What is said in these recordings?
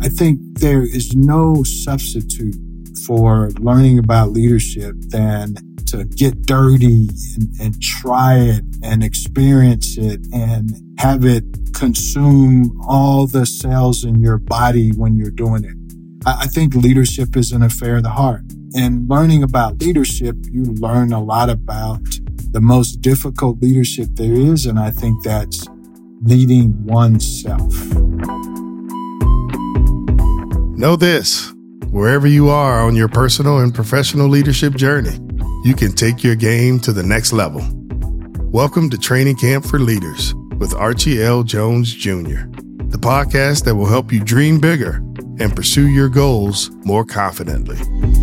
I think there is no substitute for learning about leadership than to get dirty and try it and experience it and have it consume all the cells in your body when you're doing it. I think leadership is an affair of the heart. And learning about leadership, you learn a lot about the most difficult leadership there is, and I think that's leading oneself. Know this, wherever you are on your personal and professional leadership journey, you can take your game to the next level. Welcome to Training Camp for Leaders with Archie L. Jones Jr., the podcast that will help you dream bigger and pursue your goals more confidently.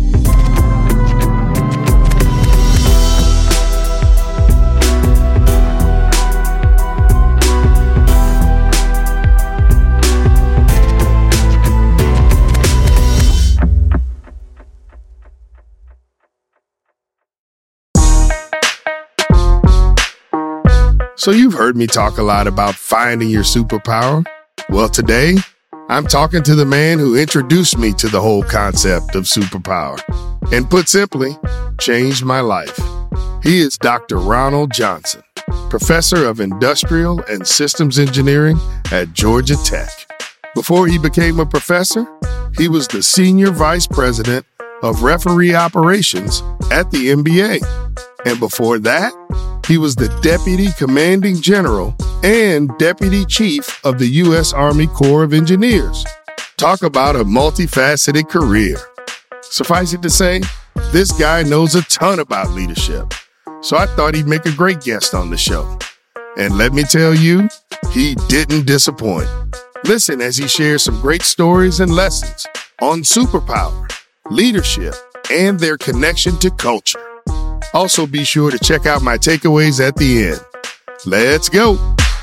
So you've heard me talk a lot about finding your superpower. Well, today, I'm talking to the man who introduced me to the whole concept of superpower and, put simply, changed my life. He is Dr. Ronald Johnson, professor of industrial and systems engineering at Georgia Tech. Before he became a professor, he was the senior vice president of referee operations at the NBA. And before that, he was the deputy commanding general and deputy chief of the U.S. Army Corps of Engineers. Talk about a multifaceted career. Suffice it to say, this guy knows a ton about leadership. So I thought he'd make a great guest on the show. And let me tell you, he didn't disappoint. Listen as he shares some great stories and lessons on superpower, leadership, and their connection to culture. Also, be sure to check out my takeaways at the end. Let's go.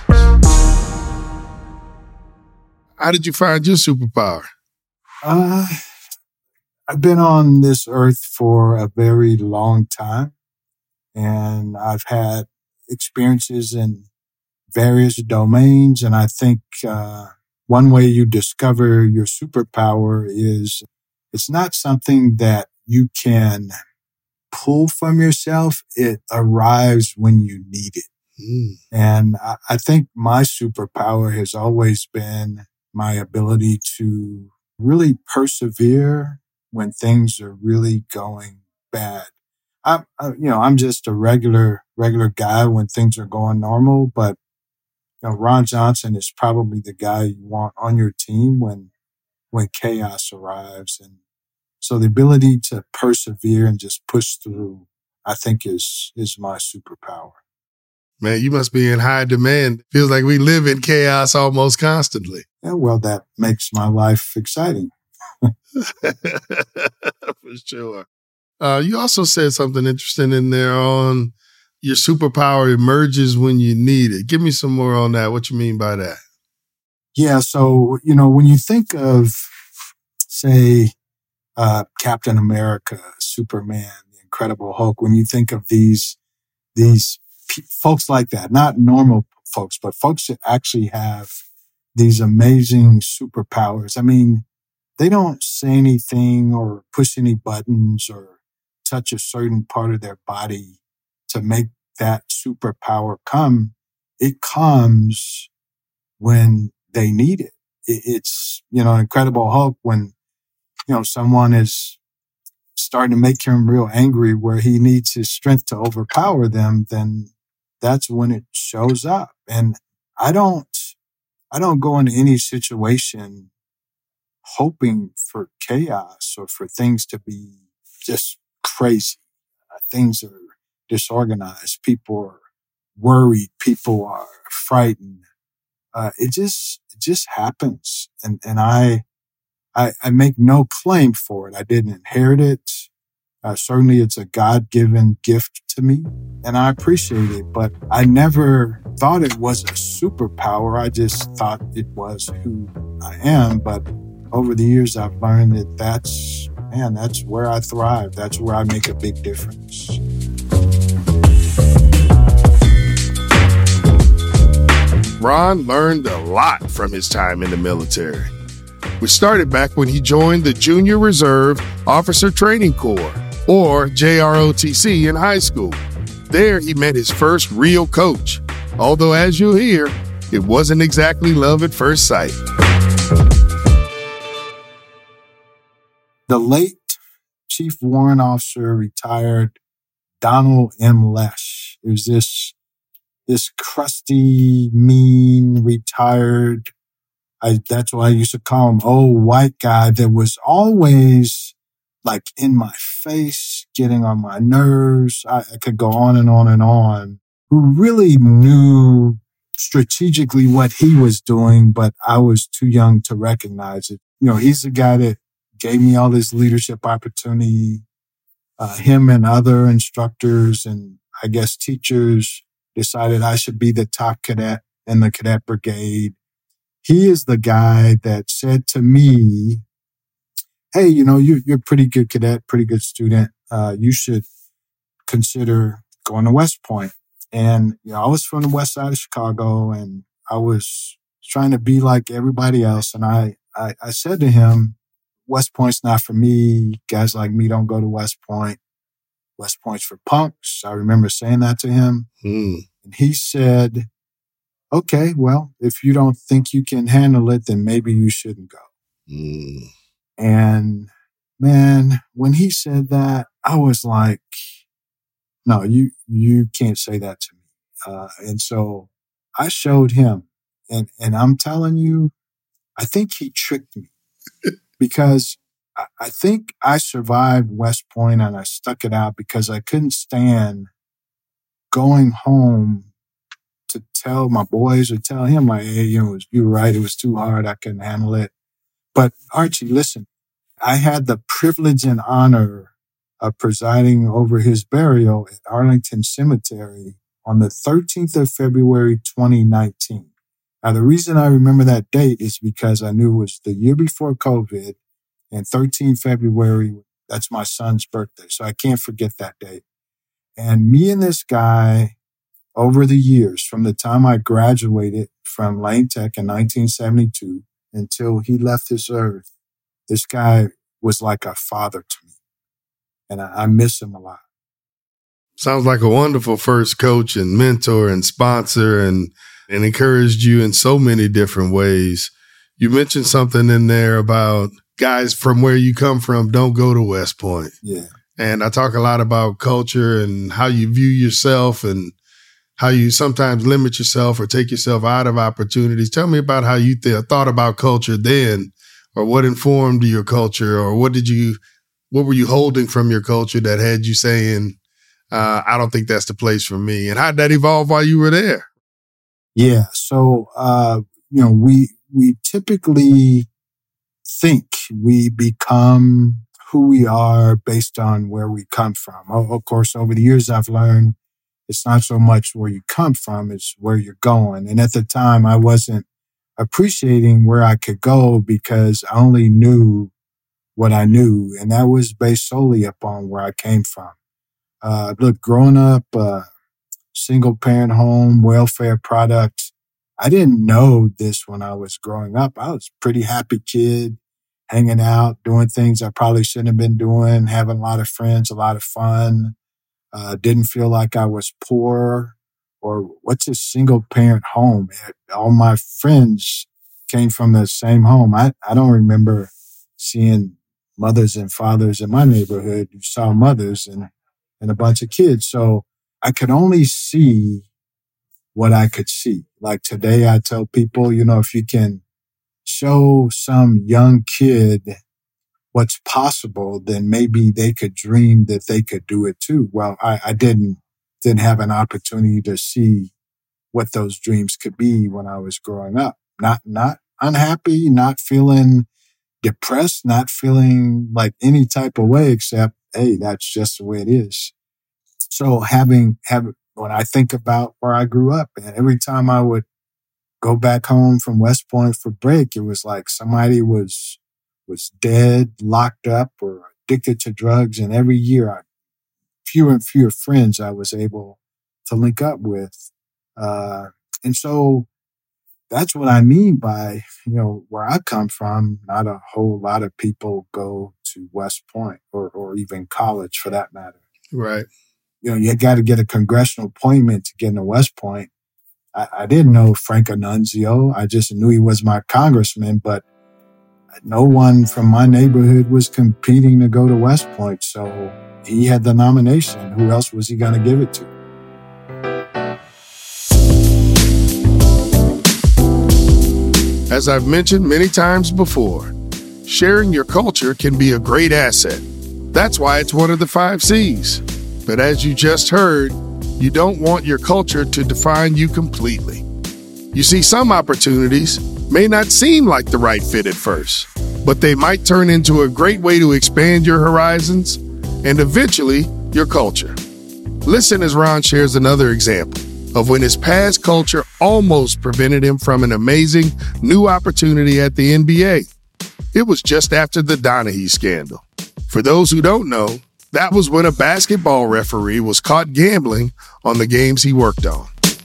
How did you find your superpower? I've been on this earth for a very long time, and I've had experiences in various domains. And I think one way you discover your superpower is it's not something that you can pull from yourself. It arrives when you need it. And I think my superpower has always been my ability to really persevere when things are really going bad. I'm just a regular guy when things are going normal, but Ron Johnson is probably the guy you want on your team when chaos arrives. And so the ability to persevere and just push through, I think is my superpower. Man, you must be in high demand. Feels like we live in chaos almost constantly. Yeah, well, that makes my life exciting. For sure. You also said something interesting in there on your superpower emerges when you need it. Give me some more on that. What you mean by that? Yeah, so, when you think of, say, Captain America, Superman, the Incredible Hulk, when you think of these folks like that, not normal folks, but folks that actually have these amazing superpowers. I mean, they don't say anything or push any buttons or touch a certain part of their body to make that superpower come. It comes when they need it. It's, Incredible Hulk when someone is starting to make him real angry where he needs his strength to overpower them, then that's when it shows up. And I don't go into any situation hoping for chaos or for things to be just crazy. Things are disorganized. People are worried. People are frightened. It just happens. And I make no claim for it. I didn't inherit it. Certainly it's a God-given gift to me, and I appreciate it, but I never thought it was a superpower. I just thought it was who I am. But over the years, I've learned that that's where I thrive. That's where I make a big difference. Ron learned a lot from his time in the military. which started back when he joined the Junior Reserve Officer Training Corps, or JROTC, in high school. There, he met his first real coach, although as you'll hear, it wasn't exactly love at first sight. The late Chief Warrant Officer, retired Donald M. Lesh. It was this crusty, mean, retired, that's why I used to call him old white guy, that was always like in my face, getting on my nerves. I could go on and on and on. Who really knew strategically what he was doing, but I was too young to recognize it. He's the guy that gave me all this leadership opportunity. Him and other instructors and I guess teachers decided I should be the top cadet in the cadet brigade. He is the guy that said to me, hey, you're a pretty good cadet, pretty good student. You should consider going to West Point. And, I was from the west side of Chicago and I was trying to be like everybody else. And I said to him, West Point's not for me. Guys like me don't go to West Point. West Point's for punks. I remember saying that to him. And he said, okay, well, if you don't think you can handle it, then maybe you shouldn't go. And man, when he said that, I was like, no, you can't say that to me. And so I showed him and I'm telling you, I think he tricked me because I think I survived West Point and I stuck it out because I couldn't stand going home to tell my boys or tell him like, hey, you were right. It was too hard. I couldn't handle it. But Archie, listen, I had the privilege and honor of presiding over his burial at Arlington Cemetery on the 13th of February, 2019. Now, the reason I remember that date is because I knew it was the year before COVID, and 13 February, that's my son's birthday. So I can't forget that date. And me and this guy, over the years, from the time I graduated from Lane Tech in 1972 until he left this earth, this guy was like a father to me. And I miss him a lot. Sounds like a wonderful first coach and mentor and sponsor and encouraged you in so many different ways. You mentioned something in there about guys from where you come from don't go to West Point. Yeah. And I talk a lot about culture and how you view yourself and how you sometimes limit yourself or take yourself out of opportunities. Tell me about how you thought about culture then, or what informed your culture, or what were you holding from your culture that had you saying, I don't think that's the place for me? And how did that evolve while you were there? Yeah. So, we typically think we become who we are based on where we come from. Of course, over the years, I've learned it's not so much where you come from, it's where you're going. And at the time, I wasn't appreciating where I could go because I only knew what I knew. And that was based solely upon where I came from. Look, growing up, single parent home, welfare product, I didn't know this when I was growing up. I was a pretty happy kid, hanging out, doing things I probably shouldn't have been doing, having a lot of friends, a lot of fun. Didn't feel like I was poor or what's a single parent home. All my friends came from the same home. I don't remember seeing mothers and fathers in my neighborhood. You saw mothers and a bunch of kids. So I could only see what I could see. Like today, I tell people, if you can show some young kid what's possible, then maybe they could dream that they could do it too. Well, I didn't have an opportunity to see what those dreams could be when I was growing up. Not unhappy, not feeling depressed, not feeling like any type of way except, hey, that's just the way it is. So when I think about where I grew up, and every time I would go back home from West Point for break, it was like somebody was dead, locked up, or addicted to drugs. And every year, fewer and fewer friends I was able to link up with. And so that's what I mean by, where I come from, not a whole lot of people go to West Point or even college for that matter. Right. You got to get a congressional appointment to get into West Point. I didn't know Frank Annunzio. I just knew he was my congressman, but no one from my neighborhood was competing to go to West Point. So he had the nomination. Who else was he going to give it to? As I've mentioned many times before, sharing your culture can be a great asset. That's why it's one of the 5 C's. But as you just heard, you don't want your culture to define you completely. You see, some opportunities may not seem like the right fit at first, but they might turn into a great way to expand your horizons and eventually your culture. Listen as Ron shares another example of when his past culture almost prevented him from an amazing new opportunity at the NBA. It was just after the Donaghy scandal. For those who don't know, that was when a basketball referee was caught gambling on the games he worked on.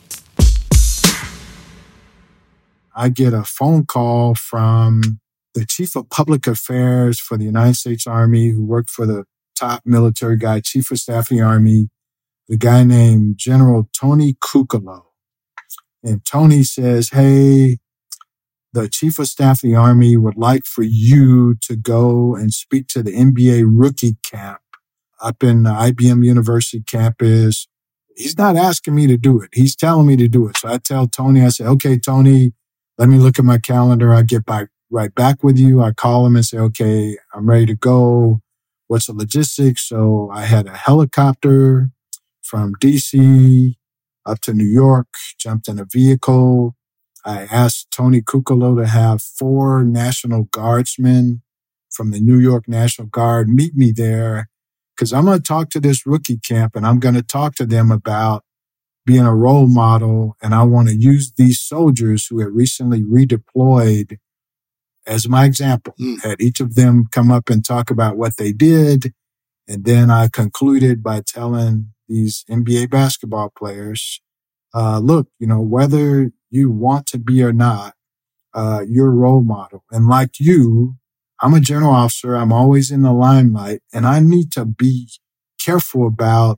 I get a phone call from the chief of public affairs for the United States Army, who worked for the top military guy, chief of staff of the Army, the guy named General Tony Kukolau. And Tony says, hey, the chief of staff of the Army would like for you to go and speak to the NBA rookie camp up in the IBM University campus. He's not asking me to do it. He's telling me to do it. So I tell Tony, I say, okay, Tony, let me look at my calendar. I'll get right back with you. I call him and say, okay, I'm ready to go. What's the logistics? So I had a helicopter from DC up to New York, jumped in a vehicle. I asked Tony Kukolau to have 4 National Guardsmen from the New York National Guard meet me there, because I'm going to talk to this rookie camp and I'm going to talk to them about being a role model. And I want to use these soldiers who had recently redeployed as my example. Had each of them come up and talk about what they did. And then I concluded by telling these NBA basketball players, look, whether you want to be or not, you're a role model. And like you, I'm a general officer. I'm always in the limelight, and I need to be careful about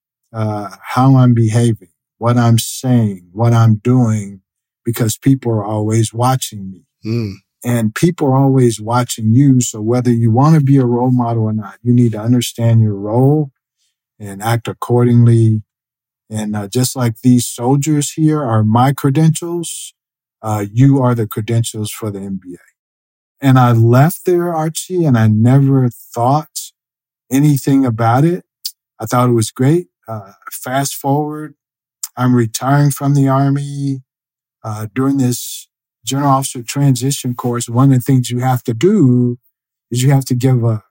how I'm behaving, what I'm saying, what I'm doing, because people are always watching me. And people are always watching you. So whether you want to be a role model or not, you need to understand your role and act accordingly. And just like these soldiers here are my credentials, you are the credentials for the NBA. And I left there, Archie, and I never thought anything about it. I thought it was great. Fast forward, I'm retiring from the Army. During this general officer transition course, one of the things you have to do is you have to give a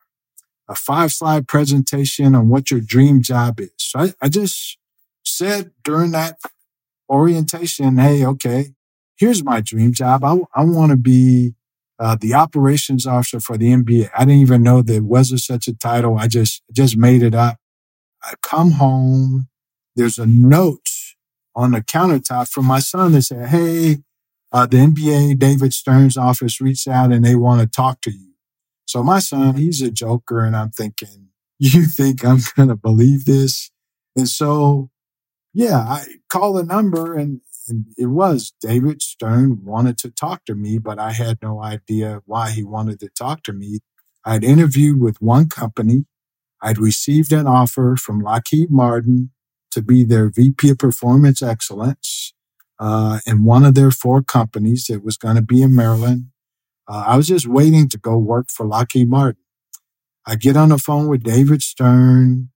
5-slide presentation on what your dream job is. So I just said during that orientation, hey, okay, here's my dream job. I want to be the operations officer for the NBA. I didn't even know there was such a title. I just made it up. I come home. There's a note on the countertop from my son that said, hey, the NBA, David Stern's office reached out and they want to talk to you. So my son, he's a joker, and I'm thinking, you think I'm going to believe this? And so, yeah, I call the number, and it was David Stern wanted to talk to me, but I had no idea why he wanted to talk to me. I'd interviewed with one company. I'd received an offer from Lockheed Martin to be their VP of Performance Excellence in one of their 4 companies. It was going to be in Maryland. I was just waiting to go work for Lockheed Martin. I get on the phone with David Stern,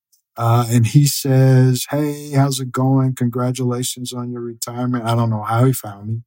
and he says, hey, how's it going? Congratulations on your retirement. I don't know how he found me,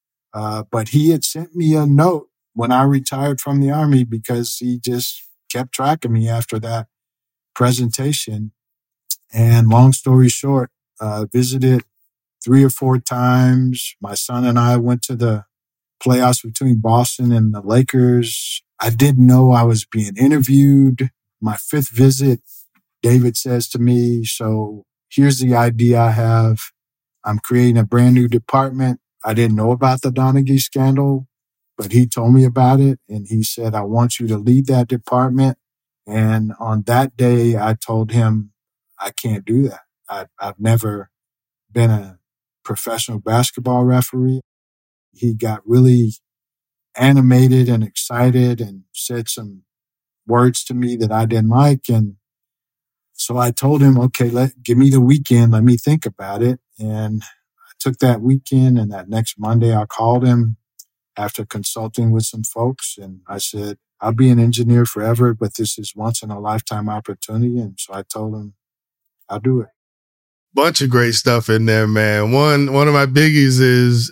but he had sent me a note when I retired from the Army because he just kept track of me after that presentation. And long story short, visited 3 or 4 times. My son and I went to the playoffs between Boston and the Lakers. I didn't know I was being interviewed. My 5th visit, David says to me, so here's the idea I have. I'm creating a brand new department. I didn't know about the Donaghy scandal, but he told me about it. And he said, I want you to lead that department. And on that day, I told him, I can't do that. I've never been a professional basketball referee. He got really animated and excited and said some words to me that I didn't like. And so I told him, okay, give me the weekend. Let me think about it. And I took that weekend, and that next Monday I called him after consulting with some folks. And I said, I'll be an engineer forever, but this is once in a lifetime opportunity. And so I told him, I'll do it. Bunch of great stuff in there, man. One of my biggies is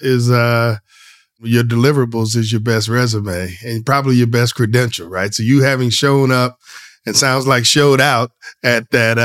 your deliverables is your best resume and probably your best credential, right? So you having shown up and sounds like showed out at that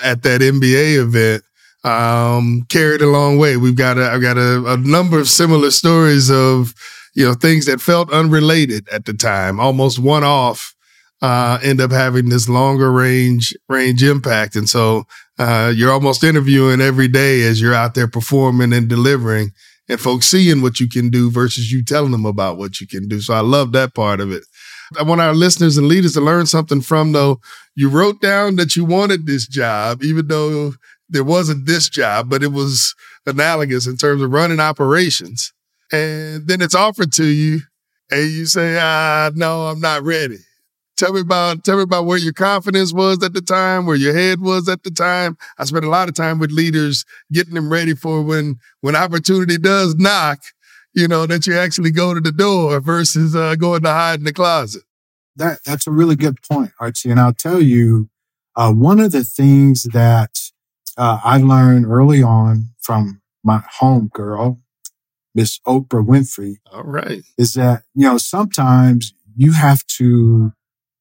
NBA event, carried a long way. I've got a number of similar stories of, things that felt unrelated at the time, almost one off, end up having this longer range impact. And so, you're almost interviewing every day as you're out there performing and delivering, and folks seeing what you can do versus you telling them about what you can do. So I love that part of it. I want our listeners and leaders to learn something from, though. You wrote down that you wanted this job, even though there wasn't this job, but it was analogous in terms of running operations. And then it's offered to you and you say, no, I'm not ready. Tell me about where your confidence was at the time, where your head was at the time. I spent a lot of time with leaders getting them ready for when opportunity does knock, that you actually go to the door versus going to hide in the closet. That's a really good point, Archie. And I'll tell you, one of the things that I learned early on from my homegirl, Miss Oprah Winfrey, all right, is that, sometimes you have to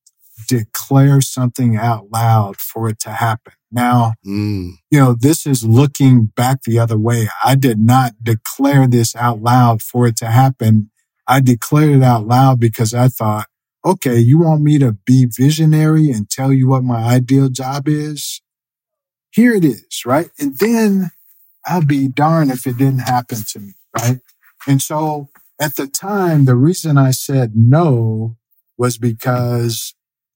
declare something out loud for it to happen. Now, this is looking back the other way. I did not declare this out loud for it to happen. I declared it out loud because I thought, okay, you want me to be visionary and tell you what my ideal job is? Here it is, right? And then I'll be darned if it didn't happen to me, right? And so at the time, the reason I said no was because,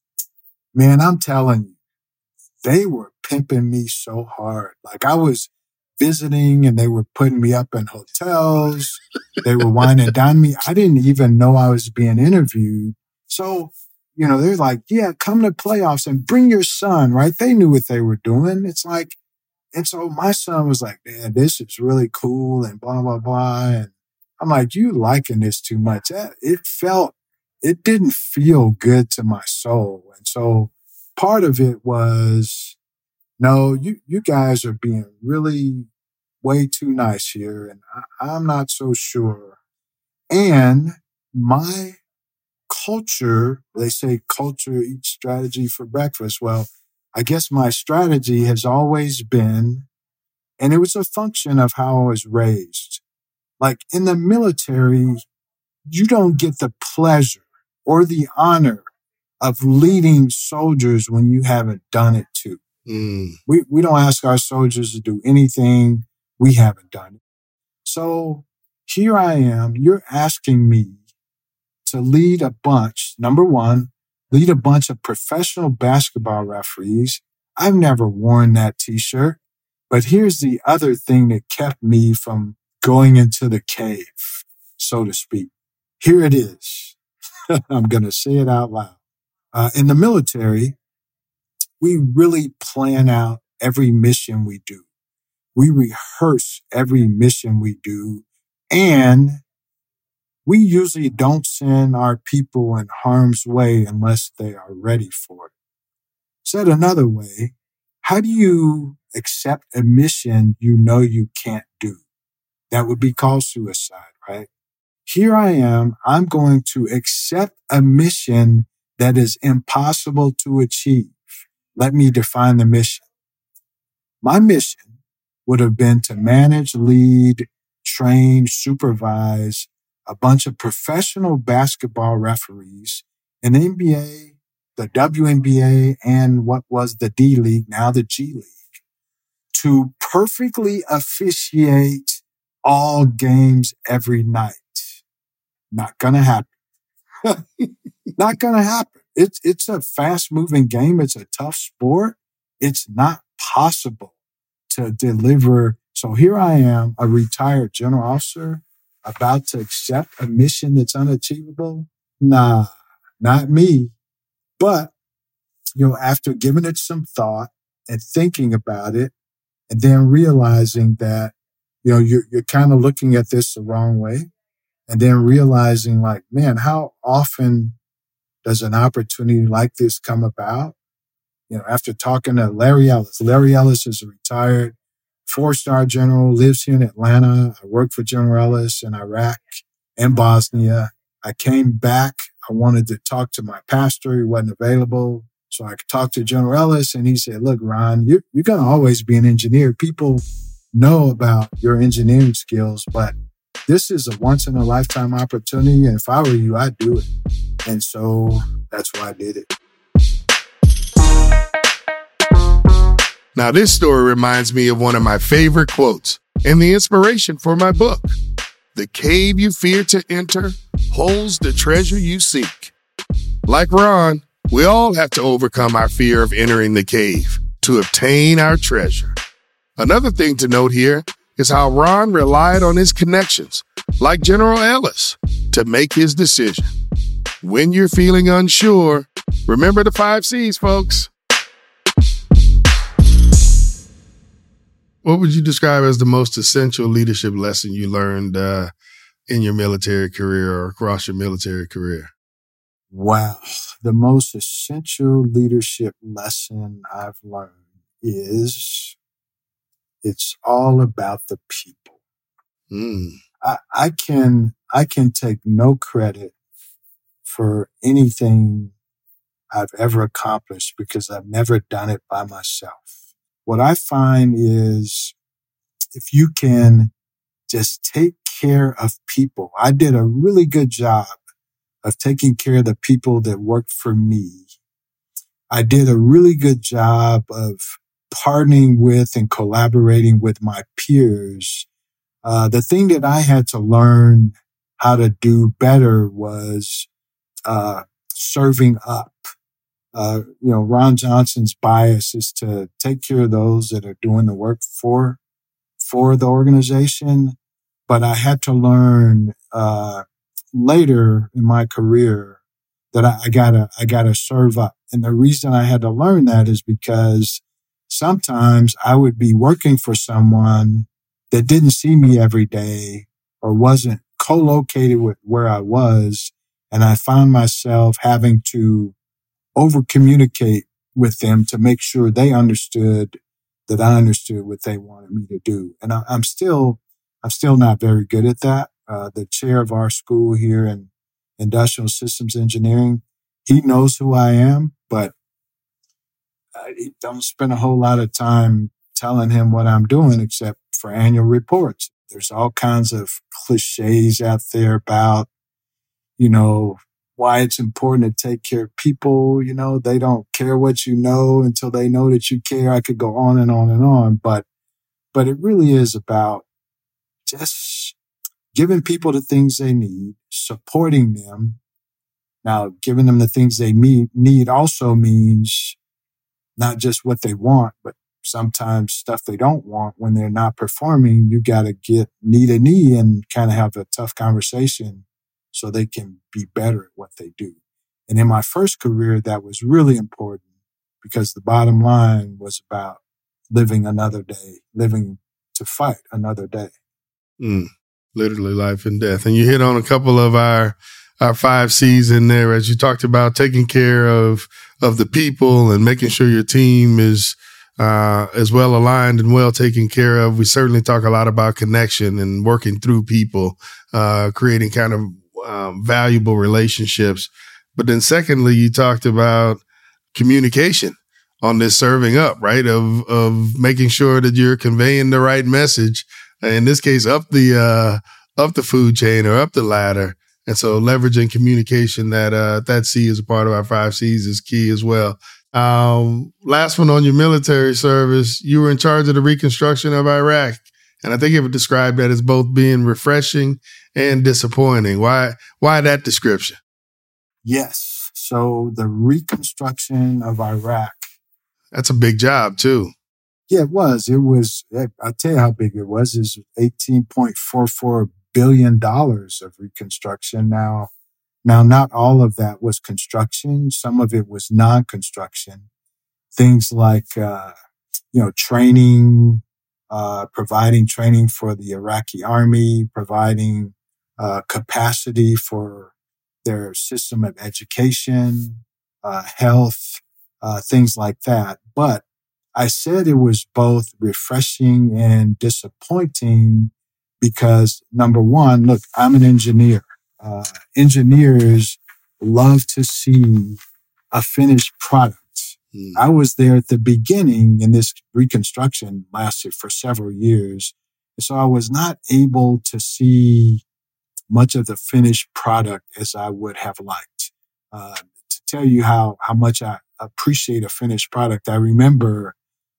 man, I'm telling you, they were pimping me so hard. Like I was visiting and they were putting me up in hotels. They were whining down me. I didn't even know I was being interviewed. So, they're like, yeah, come to playoffs and bring your son, right? They knew what they were doing. It's like, and so my son was like, man, this is really cool and blah, blah, blah. And I'm like, you liking this too much. It didn't feel good to my soul. And so part of it was, no, you guys are being really way too nice here. And I'm not so sure. And my culture, they say culture eats strategy for breakfast. Well, I guess my strategy has always been, and it was a function of how I was raised. Like in the military, you don't get the pleasure or the honor of leading soldiers when you haven't done it too. We don't ask our soldiers to do anything we haven't done. So here I am, you're asking me to lead a bunch, number one, lead a bunch of professional basketball referees. I've never worn that t-shirt, but here's the other thing that kept me from going into the cave, so to speak. Here it is. I'm going to say it out loud. In the military, we really plan out every mission we do. We rehearse every mission we do, and we usually don't send our people in harm's way unless they are ready for it. Said another way, how do you accept a mission you can't do? That would be called suicide, right? Here I am, I'm going to accept a mission that is impossible to achieve. Let me define the mission. My mission would have been to manage, lead, train, supervise a bunch of professional basketball referees in the NBA, the WNBA, and what was the D League, now the G League, to perfectly officiate all games every night. Not going to happen. Not going to happen. It's a fast-moving game. It's a tough sport. It's not possible to deliver. So here I am, a retired general officer, about to accept a mission that's unachievable. Nah, not me. But, after giving it some thought and thinking about it, and then realizing that, you're kind of looking at this the wrong way, and then realizing like, man, how often does an opportunity like this come about? After talking to Larry Ellis. Larry Ellis is a retired 4-star general, lives here in Atlanta. I worked for General Ellis in Iraq and Bosnia. I came back. I wanted to talk to my pastor. He wasn't available. So I talked to General Ellis, and he said, look, Ron, you're going to always be an engineer. People know about your engineering skills, but this is a once-in-a-lifetime opportunity, and if I were you, I'd do it. And so that's why I did it. Now, this story reminds me of one of my favorite quotes and the inspiration for my book. The cave you fear to enter holds the treasure you seek. Like Ron, we all have to overcome our fear of entering the cave to obtain our treasure. Another thing to note here is how Ron relied on his connections, like General Ellis, to make his decision. When you're feeling unsure, remember the 5 C's, folks. What would you describe as the most essential leadership lesson you learned in your military career or across your military career? Wow. The most essential leadership lesson I've learned is it's all about the people. I can take no credit for anything I've ever accomplished because I've never done it by myself. What I find is if you can just take care of people, I did a really good job of taking care of the people that worked for me. I did a really good job of partnering with and collaborating with my peers. The thing that I had to learn how to do better was serving up. Ron Johnson's bias is to take care of those that are doing the work for the organization. But I had to learn later in my career that I gotta serve up. And the reason I had to learn that is because sometimes I would be working for someone that didn't see me every day or wasn't co-located with where I was. And I found myself having to over-communicate with them to make sure they understood that I understood what they wanted me to do. And I'm still not very good at that. The chair of our school here in Industrial Systems Engineering, he knows who I am, but I don't spend a whole lot of time telling him what I'm doing except for annual reports. There's all kinds of cliches out there about, why it's important to take care of people. They don't care what you know until they know that you care. I could go on and on and on, but it really is about just giving people the things they need, supporting them. Now, giving them the things they need also means not just what they want, but sometimes stuff they don't want. When they're not performing, you got to get knee to knee and kind of have a tough conversation so they can be better at what they do. And in my first career, that was really important because the bottom line was about living another day, living to fight another day. Literally life and death. And you hit on a couple of our 5 C's in there as you talked about taking care of the people and making sure your team is well aligned and well taken care of. We certainly talk a lot about connection and working through people, creating kind of valuable relationships. But then secondly, you talked about communication on this serving up, right? Of making sure that you're conveying the right message. In this case, up the food chain or up the ladder. And so leveraging communication, that C is a part of our 5 C's is key as well. Last one on your military service, you were in charge of the reconstruction of Iraq And I think it would describe that as both being refreshing and disappointing. Why that description? Yes. So the reconstruction of Iraq. That's a big job too. Yeah, it was. I'll tell you how big it was. It's $18.44 billion of reconstruction. Now, not all of that was construction. Some of it was non-construction. Things like, training, providing training for the Iraqi army, providing capacity for their system of education, health, things like that. But I said it was both refreshing and disappointing because, number one, look, I'm an engineer. Engineers love to see a finished product. I was there at the beginning, and this reconstruction lasted for several years. So I was not able to see much of the finished product as I would have liked. To tell you how much I appreciate a finished product, I remember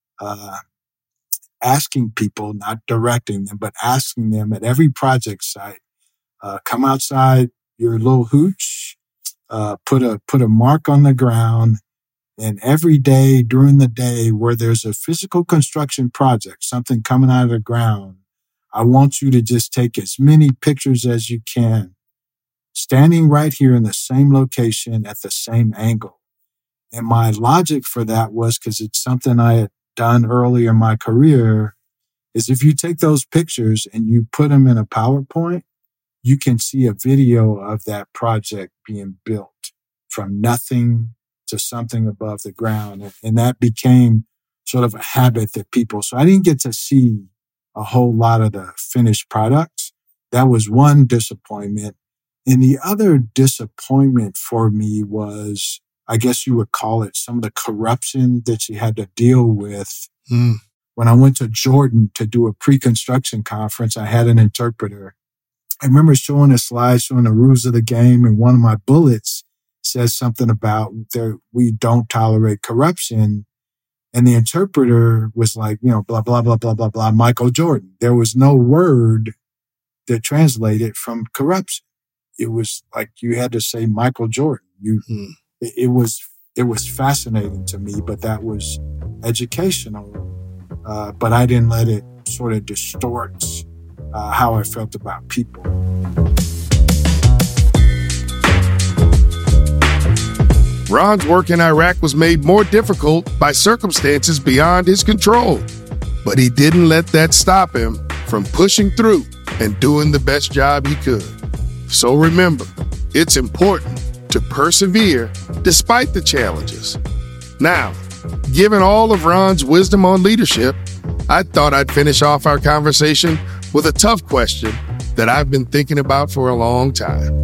asking people, not directing them, but asking them at every project site, come outside your little hooch, put a mark on the ground, and every day during the day where there's a physical construction project, something coming out of the ground, I want you to just take as many pictures as you can, standing right here in the same location at the same angle. And my logic for that was, because it's something I had done earlier in my career, is if you take those pictures and you put them in a PowerPoint, you can see a video of that project being built from nothing to something above the ground. And that became sort of a habit that so I didn't get to see a whole lot of the finished products. That was one disappointment. And the other disappointment for me was, I guess you would call it, some of the corruption that you had to deal with. When I went to Jordan to do a pre-construction conference, I had an interpreter. I remember showing a slide showing the rules of the game, and one of my bullets says something about we don't tolerate corruption. And the interpreter was like, blah, blah, blah, blah, blah, blah, Michael Jordan. There was no word that translated from corruption. It was like you had to say Michael Jordan. It was fascinating to me, but that was educational. But I didn't let it sort of distort how I felt about people. Ron's work in Iraq was made more difficult by circumstances beyond his control, but he didn't let that stop him from pushing through and doing the best job he could. So remember, it's important to persevere despite the challenges. Now, given all of Ron's wisdom on leadership, I thought I'd finish off our conversation with a tough question that I've been thinking about for a long time.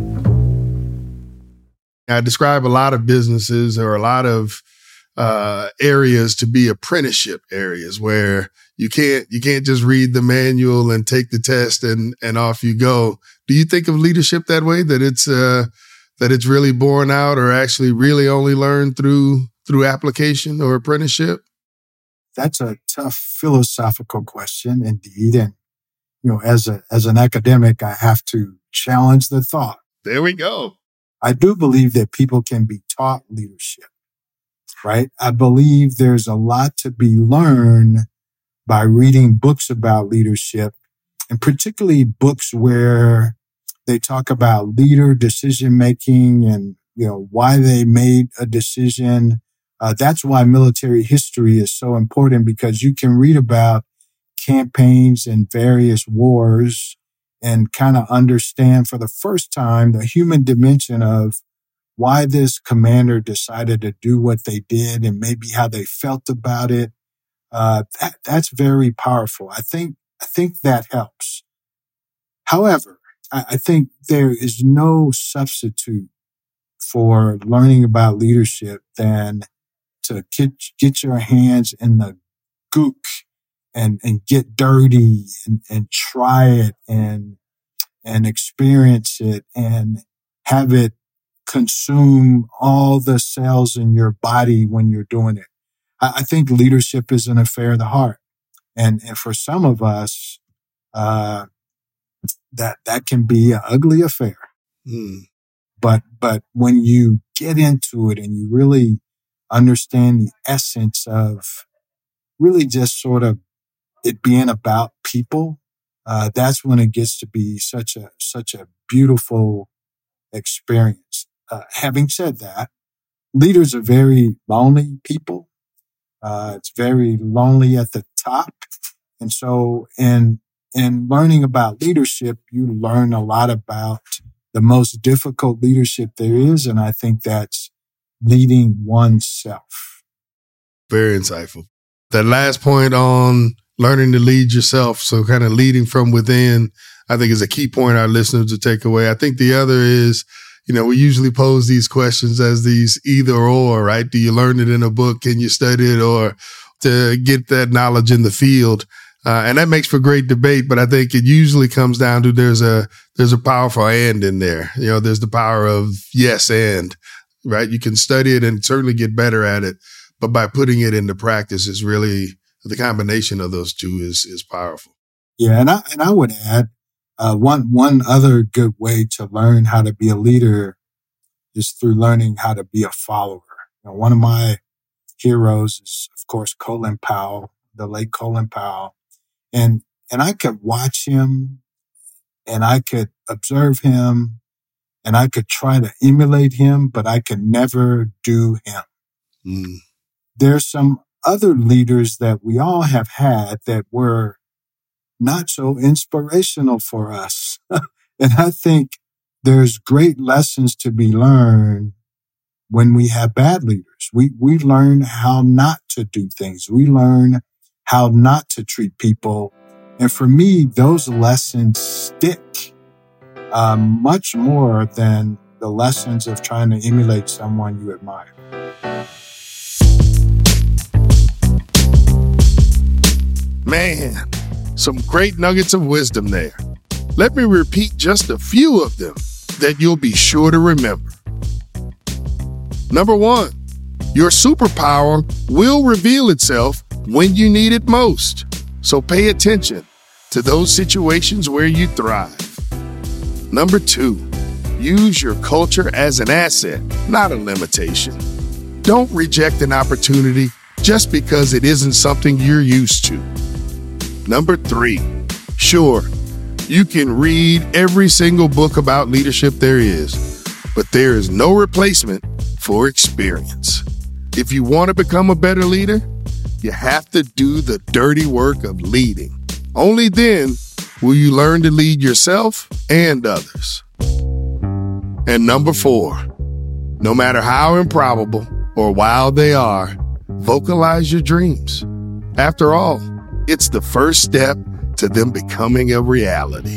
I describe a lot of businesses or a lot of areas to be apprenticeship areas where you can't just read the manual and take the test and off you go. Do you think of leadership that way, that it's really born out or actually really only learned through application or apprenticeship? That's a tough philosophical question indeed. And, as an academic, I have to challenge the thought. There we go. I do believe that people can be taught leadership, right? I believe there's a lot to be learned by reading books about leadership, and particularly books where they talk about leader decision-making and, why they made a decision. That's why military history is so important, because you can read about campaigns and various wars and kind of understand for the first time the human dimension of why this commander decided to do what they did and maybe how they felt about it. That's very powerful. I think that helps. However, I think there is no substitute for learning about leadership than to get your hands in the gook and get dirty and try it and experience it and have it consume all the cells in your body when you're doing it. I think leadership is an affair of the heart. And for some of us, that can be an ugly affair. But when you get into it and you really understand the essence of really just sort of it being about people, that's when it gets to be such a beautiful experience. Having said that, leaders are very lonely people. It's very lonely at the top. And so in learning about leadership, you learn a lot about the most difficult leadership there is. And I think that's leading oneself. Very insightful. That last point on learning to lead yourself, so kind of leading from within, I think is a key point our listeners will take away. I think the other is, we usually pose these questions as these either or, right? Do you learn it in a book? Can you study it? Or to get that knowledge in the field? And that makes for great debate, but I think it usually comes down to there's a powerful and in there. There's the power of yes and, right? You can study it and certainly get better at it, but by putting it into practice is really the combination of those two is powerful. Yeah, and I would add one other good way to learn how to be a leader is through learning how to be a follower. One of my heroes is, of course, Colin Powell, the late Colin Powell. And I could watch him and I could observe him and I could try to emulate him, but I could never do him. There's some other leaders that we all have had that were not so inspirational for us. And I think there's great lessons to be learned when we have bad leaders. We learn how not to do things. We learn how not to treat people. And for me, those lessons stick much more than the lessons of trying to emulate someone you admire. Man, some great nuggets of wisdom there. Let me repeat just a few of them that you'll be sure to remember. Number 1, your superpower will reveal itself when you need it most. So pay attention to those situations where you thrive. Number 2, use your culture as an asset, not a limitation. Don't reject an opportunity just because it isn't something you're used to. Number 3, sure, you can read every single book about leadership there is, but there is no replacement for experience. If you want to become a better leader, you have to do the dirty work of leading. Only then will you learn to lead yourself and others. And number 4, no matter how improbable or wild they are, vocalize your dreams. After all, it's the first step to them becoming a reality.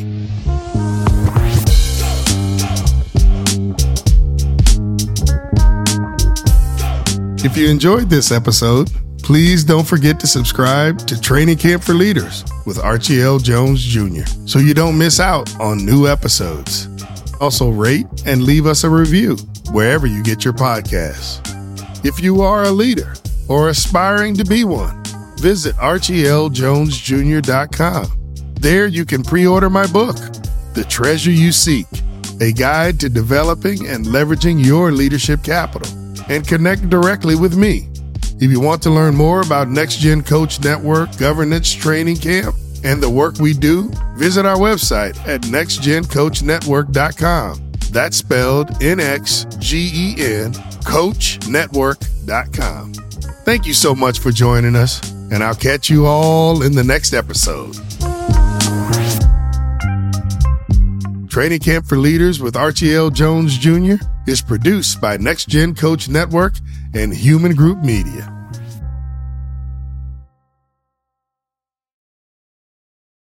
If you enjoyed this episode, please don't forget to subscribe to Training Camp for Leaders with Archie L. Jones Jr. so you don't miss out on new episodes. Also rate and leave us a review wherever you get your podcasts. If you are a leader or aspiring to be one, visit archieljonesjr.com. There you can pre-order my book, The Treasure You Seek, a guide to developing and leveraging your leadership capital, and connect directly with me. If you want to learn more about Next Gen Coach Network Governance Training Camp and the work we do, visit our website at nextgencoachnetwork.com. That's spelled NXGEN, coachnetwork.com. Thank you so much for joining us, and I'll catch you all in the next episode. Training Camp for Leaders with Archie L. Jones Jr. is produced by Next Gen Coach Network and Human Group Media.